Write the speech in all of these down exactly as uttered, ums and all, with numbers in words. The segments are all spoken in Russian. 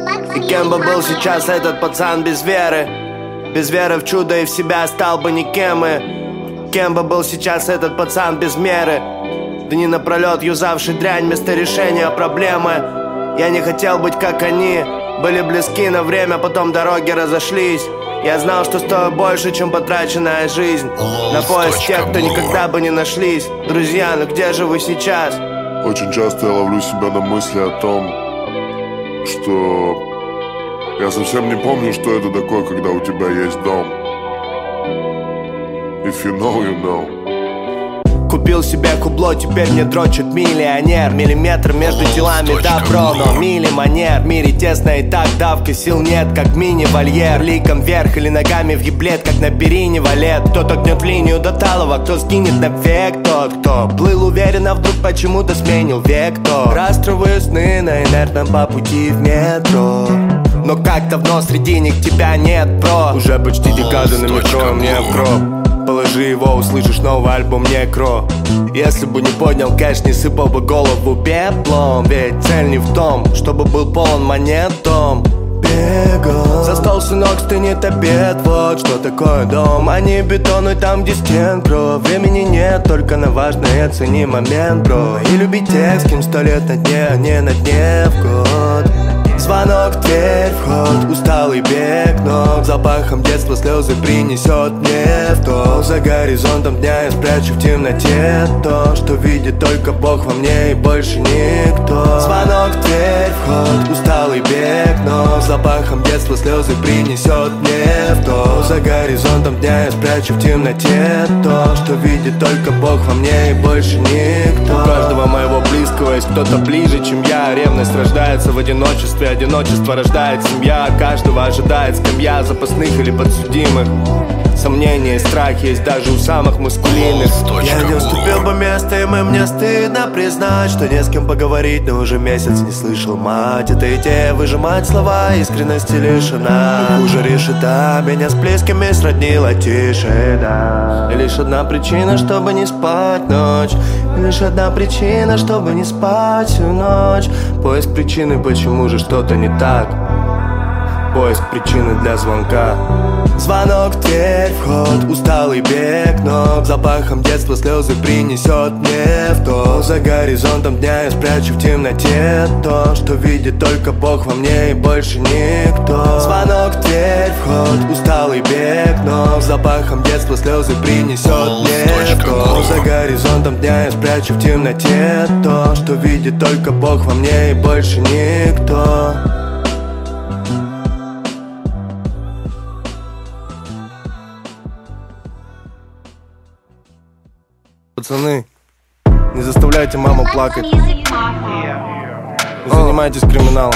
И кем бы был сейчас этот пацан без веры? Без веры в чудо и в себя стал бы никем. И кем бы был сейчас этот пацан без меры? Дни напролет юзавший дрянь вместо решения проблемы. Я не хотел быть как они. Были близки на время, потом дороги разошлись. Я знал, что стою больше, чем потраченная жизнь. На поиск тех, кто никогда бы не нашлись. Друзья, ну где же вы сейчас? Очень часто я ловлю себя на мысли о том, что я совсем не помню, что это такое, когда у тебя есть дом. If you know, you know. Купил себе кубло, теперь мне дрочит миллионер. Миллиметр между делами добро, но милли-манер. В мире тесно и так давка сил нет, как мини-вольер. Ликом вверх или ногами в еблет, как на перине валет. Кто-то гнет линию до талого, кто сгинет навек. Тот, кто плыл уверенно, вдруг почему-то сменил вектор. Растровые сны на инертном по пути в метро. Но как-то в нос среди них тебя нет, бро. Уже почти декада на метро, мне в гроб. Положи его, услышишь новый альбом Некро. Если бы не поднял кэш, не сыпал бы голову пеплом. Ведь цель не в том, чтобы был полон монет дом. Бегал за стол, сынок, стынет обед. Вот что такое дом, а не бетон, и там, где стен кровь. Времени нет, только на важное оцени момент, бро. И любить тех, с кем сто лет на дне, а не на дне в год. Звонок в дверь, вход, усталый бег ног. Запахом детства слезы принесет мне в то. За горизонтом дня я спрячу в темноте то, что видит только Бог во мне и больше никто. Звонок в дверь, вход, усталый бег ног. Запахом детства слезы принесет мне в то. За горизонтом дня я спрячу в темноте то, что видит только Бог во мне и больше никто. У каждого моего близкого есть кто-то ближе, чем я. Ревность рождается в одиночестве, одиночество рождает семья. Каждого ожидает скамья запасных или подсудимых. Сомнения и страх есть даже у самых маскулинных. Я не уступил бы место, и мне стыдно признать, что не с кем поговорить, но уже месяц не слышал мать. Это идея выжимать слова, искренности лишена. Хуже решета, меня с близкими сроднила тишина. И лишь одна причина, чтобы не спать ночь. И лишь одна причина, чтобы не спать всю ночь. Поиск причины, почему же что-то не так. Поиск причины для звонка. Звонок в дверь, вход, усталый бег ног. Запахом детства слезы принесет мне в то. За горизонтом дня я спрячу в темноте то, что видит только Бог во мне и больше никто. Звонок в дверь, вход, усталый бег ног. Запахом детства слезы принесет мне в то. За горизонтом дня я спрячу в темноте то, что видит только Бог во мне и больше никто. Пацаны, не заставляйте маму плакать. Не занимайтесь криминалом.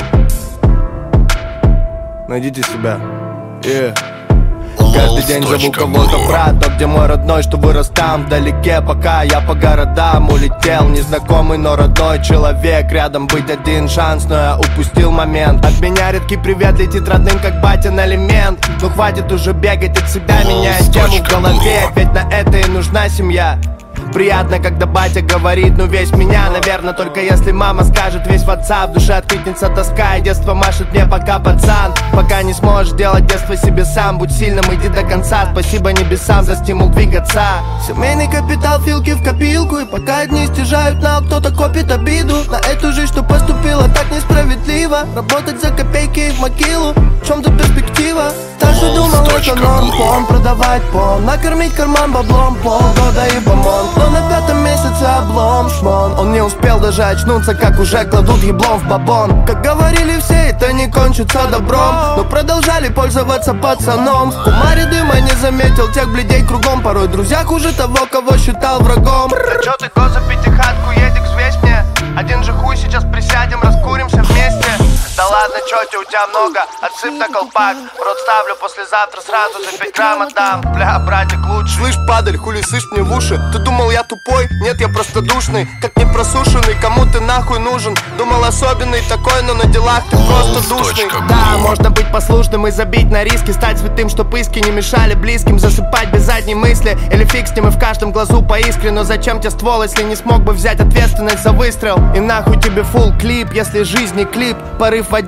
Найдите себя. Yeah. Каждый день зову кого-то брат, но где мой родной, что вырос там вдалеке. Пока я по городам улетел, незнакомый, но родной человек. Рядом быть один шанс, но я упустил момент. От меня редкий привет летит родным, как батин элемент. Ну хватит уже бегать от себя, меняя тему в голове. Ведь на это и нужна семья. Приятно, когда батя говорит, ну весь меня. Наверное, только если мама скажет весь в отца. В душе откликнется тоска, и детство машет мне пока пацан. Пока не сможешь делать детство себе сам, будь сильным, иди до конца. Спасибо небесам за стимул двигаться. Семейный капитал, филки в копилку. И пока одни стяжают на, кто-то копит обиду на эту жизнь, что поступила так несправедливо. Работать за копейки и в могилу, в чем-то перспектива. Старший думал, это норм, пон, продавать пон, накормить карман баблом, полгода и бомон. Но на пятом месяце облом шмон. Он не успел даже очнуться, как уже кладут еблом в бабон. Как говорили все, это не кончится добром, но продолжали пользоваться пацаном. В кумаре дыма не заметил тех бледей кругом. Порой друзья хуже того, кого считал врагом. Да чё ты, коза, пятихатку, едик, взвесь мне. Один же хуй, сейчас присядем, раскуримся вместе. Да ладно, чё тебе, у тебя много, отсыпь на колпак. В рот ставлю, послезавтра сразу за пять грамм отдам. Бля, братик, лучше. Слышь, падаль, хули сышь мне в уши. Ты думал, я тупой? Нет, я просто душный, как не просушенный. Кому ты нахуй нужен? Думал особенный такой, но на делах ты просто душный. Да, можно быть послушным и забить на риски. Стать святым, чтоб иски не мешали близким. Засыпать без задней мысли, или фиг с ним и в каждом глазу по искре. Но зачем тебе ствол, если не смог бы взять ответственность за выстрел? И нахуй тебе фулл клип, если жизнь не клип. Порыв в воде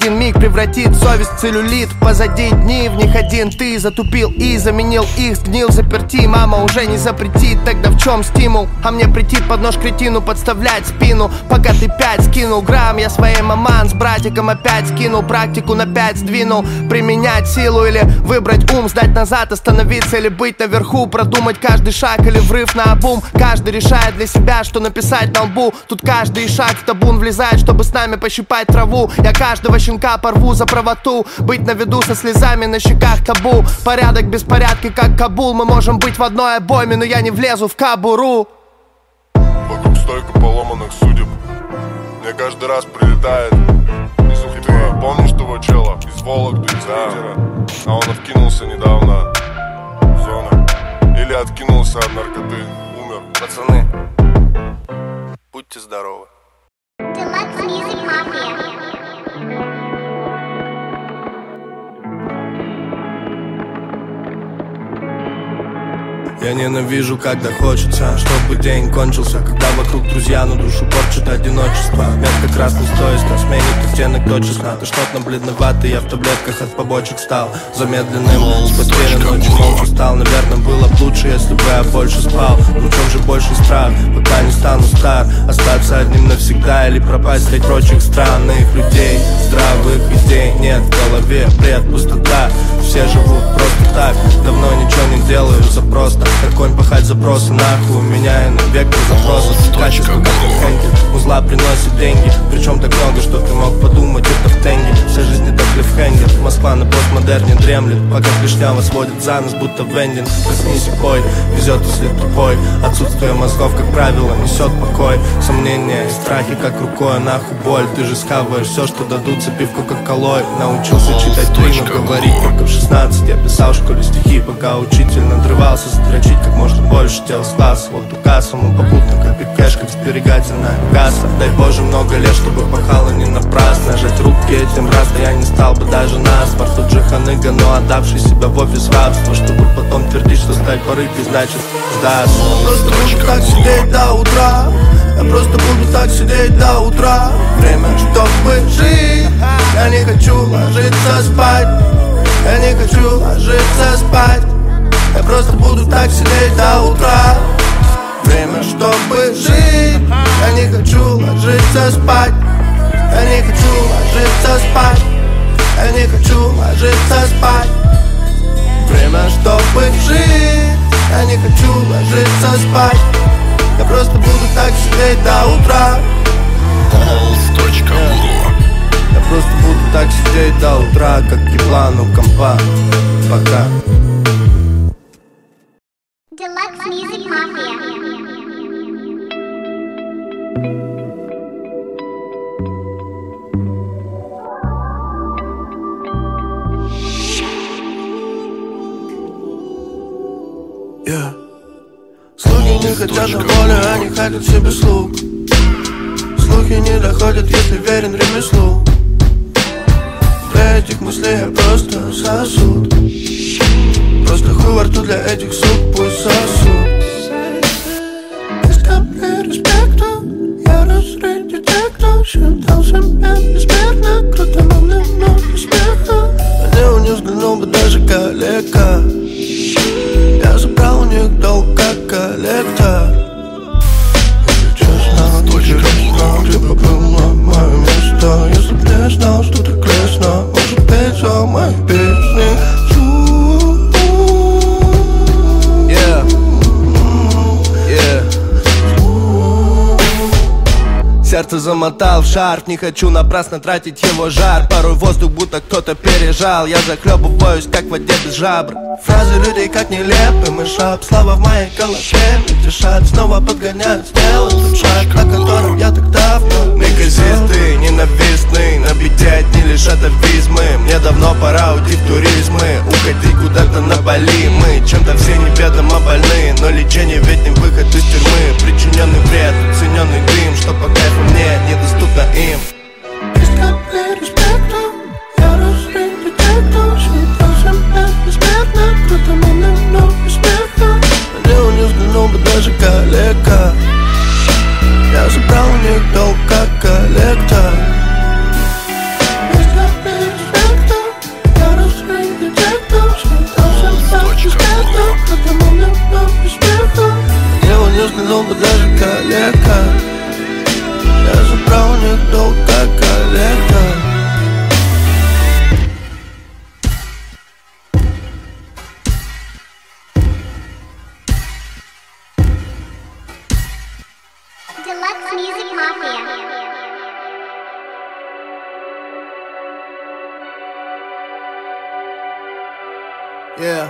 один миг превратит совесть в целлюлит. Позади дни, в них один ты затупил и заменил их, сгнил заперти. Мама уже не запретит, тогда в чем стимул? А мне претит под нож кретину подставлять спину. Пока ты пять скинул грамм, я своей маман с братиком опять скинул. Практику на пять сдвинул. Применять силу или выбрать ум, сдать назад, остановиться или быть наверху. Продумать каждый шаг или врыв на обум. Каждый решает для себя, что написать на лбу. Тут каждый шаг в табун влезает, чтобы с нами пощипать траву. Я каждого щенка порву за правоту. Быть на виду со слезами на щеках табу. Порядок беспорядки, как Кабул. Мы можем быть в одной обойме, но я не влезу в кобуру. Вокруг столько поломанных судеб. Мне каждый раз прилетает. Ты помнишь того чела из Вологды, из Питера? А он откинулся недавно в зону. Или откинулся от наркоты, умер. Пацаны, будьте здоровы. Deluxe Music Mafia. Я ненавижу, когда хочется, чтобы день кончился. Когда вокруг друзья, но душу порчит одиночество. Метка красный стоит, на смене оттенок до числа. Ты что-то бледноватый, я в таблетках от побочек стал замедленным. С постели ночью молча стал. Наверное, было б лучше, если бы я больше спал. Но в чем же больше страх, пока не стану стар? Остаться одним навсегда или пропасть среди прочих странных людей? Здравых идей нет в голове, бред, пустота. Все живут просто так, давно ничего не делаю за просто. Как конь пахать запросы, нахуй меняю на вектор запросов. Качество как хэнкер, узла приносит деньги. Причем так много, что ты мог подумать, это в тенге. Вся жизнь это клиффхенгер, Москва на постмодерне дремлет. Пока клешня сводит за нас, будто вендинг. Проснись и пой, везет, если тупой. Отсутствие мозгов, как правило, несет покой. Сомнения и страхи, как рукой, нахуй боль. Ты же схаваешь все, что дадут, запив кока-колой. Научился читать римы, говорить только в шестнадцать. Я писал в школе стихи, пока учитель надрывался. Задрочить как можно больше тел с класса. Вот указ, он попутно, как и кэш, как сберегательная касса. Дай Боже много лет, чтобы пахало не напрасно. Жать руки этим раз, да я не стал бы даже на спорт. Тот же ханыга, но отдавший себя в офис рабства. Чтобы потом твердить, что стать порыкой, значит сдаться. Я просто буду так сидеть до утра. Я просто буду так сидеть до утра. Время, чтобы жить. Я не хочу ложиться спать. Я не хочу ложиться спать. Я просто буду так сидеть до утра. Время, чтобы жить. Я не хочу ложиться спать. Я не хочу ложиться спать. Я не хочу ложиться спать. Время, чтобы жить. Я не хочу ложиться спать. Я просто буду так сидеть до утра. Я просто буду так сидеть до утра, как еблан у компа. Пока. Deluxe Music Mafia. Yeah. Слуги не хотят на волю, они хотят себе слуг. Слухи не доходят, если верен ремеслу. Для этих мыслей я просто сосуд. Просто хуй во рту для этих сук, пусть сосуд. Без капли респекта я разрыть детектор. Считал себя бессмертно, круто, но много смеха. На него не взглянул бы даже коллега. Я забрал у них долг как коллектор. Если честно, то честно, где бы было мое место? Если б я знал, что так лестно, может петь за мои песни. Yeah, yeah. Сердце замотал в шарф, не хочу напрасно тратить его жар. Порой воздух будто кто-то пережал. Я захлебываюсь, как в воде без жабр. Фразы людей как нелепый мышап. Слова в моей голове не дышат. Снова подгоняют, сделать тот шаг, о котором я так давно. Неказистый, ненавистный, на бите одни лишь атовизмы. Мне давно пора уйти в туризмы, уходить куда-то на Бали. Мы чем-то все неведомо больны, но лечение ведь не выход из тюрьмы. Причиненный вред, оцененный дым, что по кайфу мне недоступно им. Без капли респекта я разрыть детектор. Считал себя бессмертно, круто, но немного смеха. На него не взглянул бы даже коллега. Я забрал у них долг как коллектор. Без капли Yeah.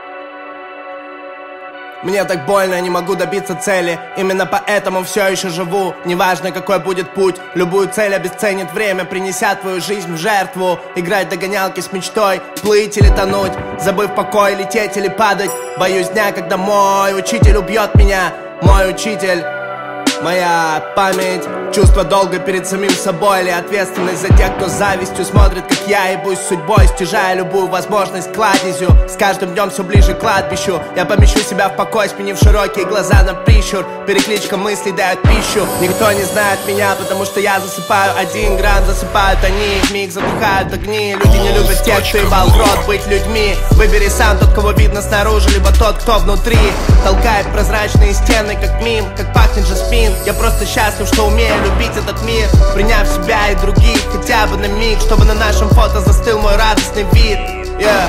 Мне так больно, не могу добиться цели. Именно поэтому все еще живу. Неважно, какой будет путь, любую цель обесценит время, принеся твою жизнь в жертву. Играть в догонялки с мечтой, плыть или тонуть, забыв покой, лететь или падать. Боюсь дня, когда мой учитель убьет меня. Мой учитель, моя память, чувство долга перед самим собой, или ответственность за тех, кто с завистью смотрит, как я ебусь судьбой, стяжая любую возможность кладезью. С каждым днем все ближе к кладбищу. Я помещу себя в покой, сменив широкие глаза на прищур. Перекличка мыслей дает пищу. Никто не знает меня, потому что я засыпаю один грамм, засыпают они, в миг затухают огни. Люди не любят тех, кто ебал в рот быть людьми. Выбери сам тот, кого видно снаружи, либо тот, кто внутри. Толкает прозрачные стены, как мим, как пахнет жасмин. Я просто счастлив, что умею любить этот мир, приняв себя и других хотя бы на миг, чтобы на нашем фото застыл мой радостный вид. Yeah.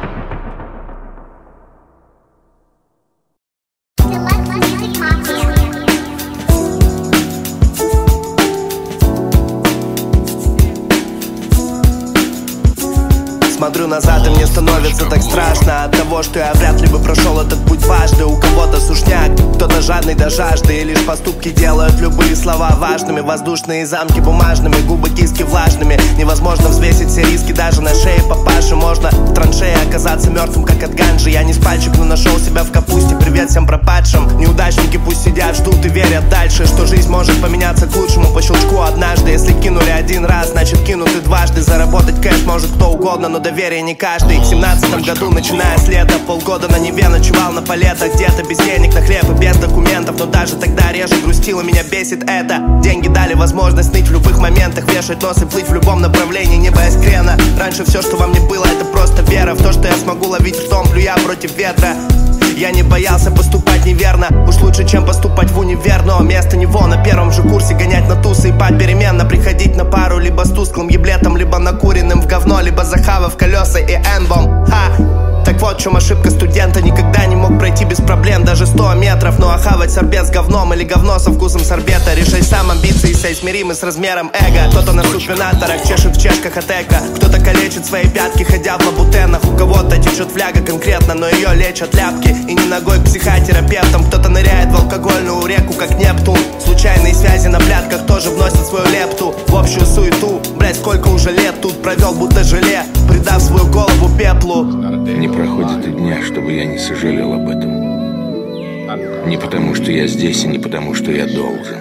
Смотрю назад, и мне становится так страшно от того, что я вряд ли бы прошел этот путь дважды. У кого-то сушняк, кто-то жадный до жажды, и лишь поступки делают любые слова важными. Воздушные замки бумажными, губы киски влажными. Невозможно взвесить все риски даже на шее папаши. Можно в траншее оказаться мертвым, как от ганжи. Я не с пальчик, но нашел себя в капусте. Привет всем пропадшим. Неудачники пусть сидят, ждут и верят дальше, что жизнь может поменяться к лучшему по щелчку однажды. Если кинули один раз, значит кинут и дважды. Заработать кэш может кто угодно, но доверие не каждый. В семнадцатом году, начиная с лета, полгода на Неве ночевал на палетах. Где-то без денег на хлеб и без документов, но даже тогда реже грустило, меня бесит это. Деньги дали возможность ныть в любых моментах, вешать нос и плыть в любом направлении, не боясь крена. Раньше все, что во мне было, это просто вера в то, что я смогу ловить ртом, плюя против ветра. Я не боялся поступать неверно, уж лучше, чем поступать в универ. Но вместо него на первом же курсе гонять на тусы и попеременно приходить на пару либо с тусклым еблетом, либо накуренным в говно, либо захавав колеса и энбом. Ха! Так вот в чем ошибка студента. Никогда не мог пройти без проблем даже сто метров. Ну а хавать сорбет с говном или говно со вкусом сорбета, решай сам, амбиции соизмеримы с размером эго. Кто-то на супинаторах чешет в чешках от эко, кто-то калечит свои пятки, ходя в лабутенах. У кого-то течет фляга конкретно, но ее лечат ляпки. И не ногой к психотерапевтам. Кто-то ныряет в алкогольную реку, как Нептун. Случайные связи на плятках тоже вносят свою лепту в общую суету. Блять, сколько уже лет тут провел, будто желе, придав свою голову пеплу. Не проходит и дня, чтобы я не сожалел об этом. Не потому, что я здесь, и не потому, что я должен.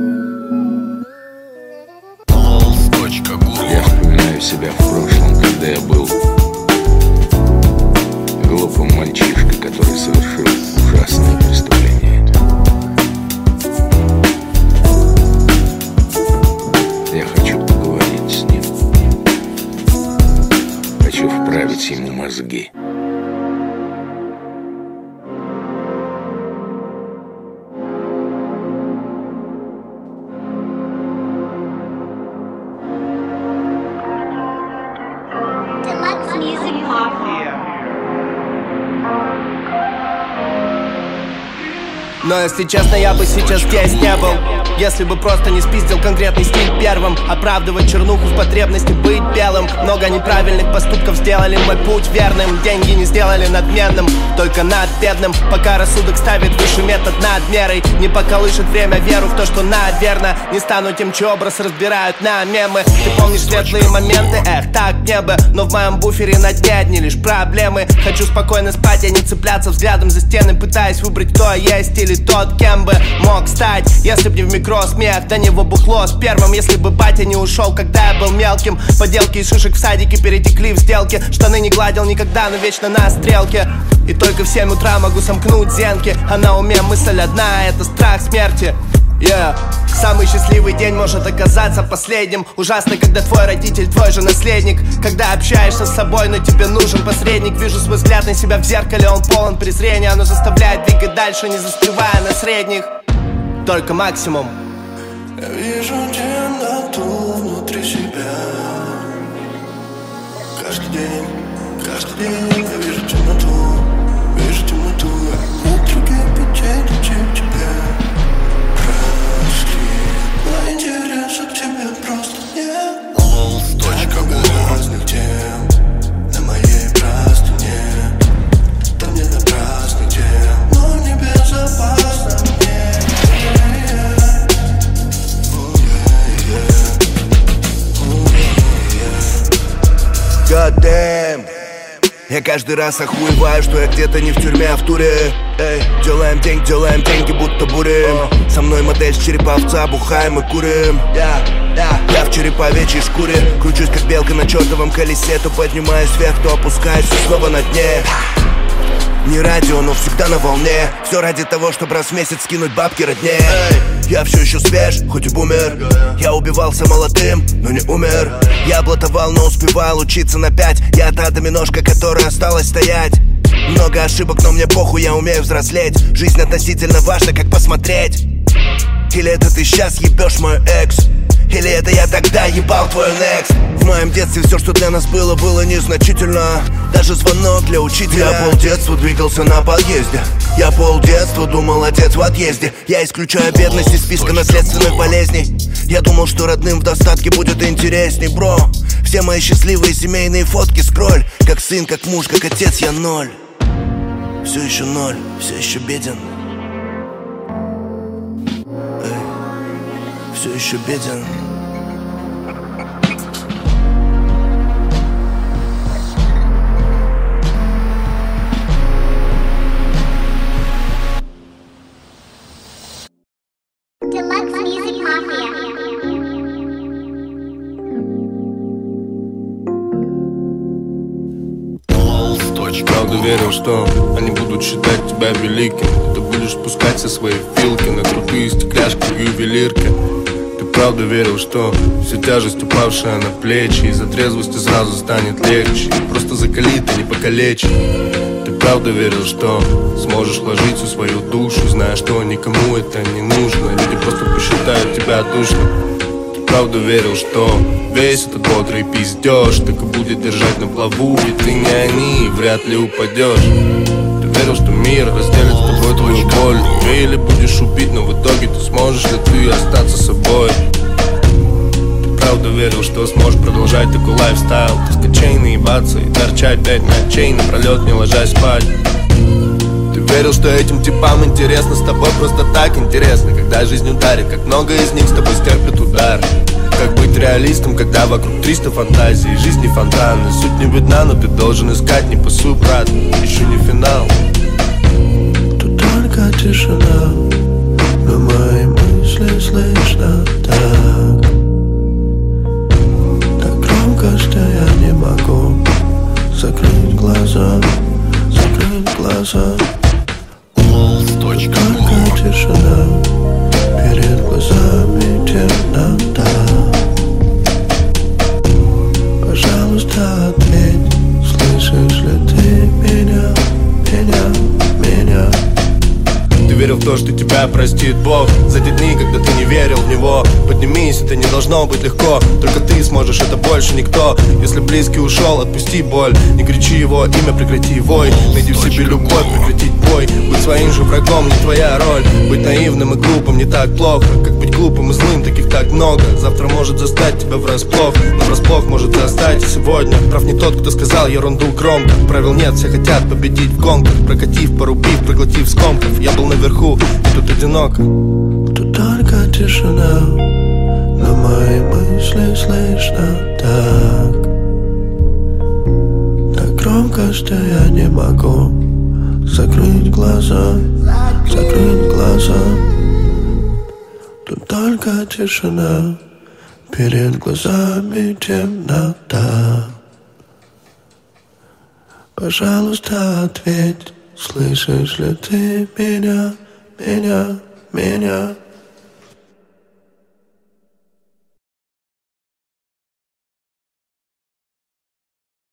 Я вспоминаю себя в прошлом, когда я был глупым мальчишкой, который совершил ужасное преступление. Я хочу поговорить с ним. Хочу вправить ему мозги. Deluxe Music Mafia. Но если честно, я бы сейчас здесь не был, если бы просто не спиздил конкретный стиль первым. Оправдывать чернуху в потребности быть белым. Много неправильных поступков сделали мой путь верным. Деньги не сделали надменным, только над бедным. Пока рассудок ставит выше метод над мерой, не поколышет время веру в то, что наверно не стану тем, чей образ разбирают на мемы. Ты помнишь светлые моменты? Эх, так не бы. Но в моем буфере на дне одни лишь проблемы. Хочу спокойно спать, а не цепляться взглядом за стены, пытаясь выбрать, кто я есть или тот, кем бы мог стать. Если б не в микро смех, до него бухло с первым. Если бы батя не ушел, когда я был мелким. Поделки из шишек в садике перетекли в сделки. Штаны не гладил никогда, но вечно на стрелке. И только в семь утра могу сомкнуть зенки, а на уме мысль одна, это страх смерти. Yeah. Самый счастливый день может оказаться последним. Ужасно, когда твой родитель твой же наследник. Когда общаешься с собой, но тебе нужен посредник. Вижу свой взгляд на себя в зеркале, он полон презрения. Оно заставляет двигать дальше, не застревая на средних. Только максимум. Я вижу темноту внутри себя. Каждый день, каждый день я вижу темноту. Вижу темноту. Нет других путей, чем тебя. Но интереса к тебе просто нет. Так много разных тем на моей простыне. God damn. Я каждый раз охуеваю, что я где-то не в тюрьме, а в туре. Эй, делаем деньги, делаем деньги, будто бурим. Со мной модель с череповца, бухаем и курим. Я, я, я в череповечьей шкуре. Кручусь как белка на чертовом колесе. То поднимаюсь вверх, то опускаюсь и снова на дне. Не радио, но всегда на волне. Все ради того, чтобы раз в месяц скинуть бабки родне. Я все еще свеж, хоть и бумер. Я убивался молодым, но не умер. Я блатовал, но успевал учиться на пять. Я та доминошка, которая осталась стоять. Много ошибок, но мне похуй, я умею взрослеть. Жизнь относительно важна, как посмотреть. Или это ты сейчас ебешь мою экс, или это я тогда ебал твой next. В моем детстве все, что для нас было, было незначительно. Даже звонок для учителя. Я полдетства двигался на подъезде. Я полдетства думал, отец в отъезде. Я исключаю бедность из списка наследственных болезней. Я думал, что родным в достатке будет интересней, бро. Все мои счастливые семейные фотки скроль. Как сын, как муж, как отец я ноль. Все еще ноль, все еще беден. Эй, все еще беден. Deluxe Music Mafia. Правда верил, что они будут считать тебя великим. Ты будешь пускать все свои филки на крутые стекляшки в ювелирке. Ты правда верил, что вся тяжесть, упавшая на плечи, из-за трезвости сразу станет легче. Просто закалит, а не покалечит. Ты правда верил, что сможешь вложить всю свою душу, зная, что никому это не нужно. Люди просто посчитают тебя душным. Ты правда верил, что весь этот бодрый пиздеж так и будет держать на плаву, ведь ты не они, и вряд ли упадешь. Ты верил, что мир разделит с тобой твою боль. Или будешь убить, но в итоге ты сможешь ли ты остаться собой. Ты правда верил, что сможешь продолжать такой лайфстайл, таскать чейны, ебаться и торчать пять ночей напролет, не ложась спать. Ты верил, что этим типам интересно с тобой просто так интересно, когда жизнь ударит, как много из них с тобой стерпят удар. Как быть реалистом, когда вокруг триста фантазий, жизни фонтаны. Суть не видна, но ты должен искать, не пасуй, брат, еще не финал. Тут только тишина, но мои мысли слышно так, так громко, что я не могу закрыть глаза, закрыть глаза. Только тишина, перед глазами темнота. Пожалуйста, ответь, слышишь ли ты меня, меня, меня? Ты верил в то, что тебя простит Бог за те дни, когда ты не верил в Него. Поднимись, это не должно быть легко, только ты сможешь, это больше никто. Если близкий ушел, отпусти боль, не кричи его имя, прекрати вой. Найди в себе любовь, прекратить бой. Быть своим же врагом не твоя роль. Быть наивным и глупым не так плохо, как быть глупым и злым, таких так много. Завтра может застать тебя врасплох, но врасплох может застать и сегодня. Прав не тот, кто сказал ерунду громко. Правил нет, все хотят победить в гонках, прокатив, порубив, проглотив скомков. Я был наверху, и тут одиноко. Тут только тишина, но мои мысли слышно так, так громко, что я не могу закрыть глаза, закрыть глаза. Тут только тишина, перед глазами темнота. Пожалуйста, ответь, слышишь ли ты меня, меня, меня?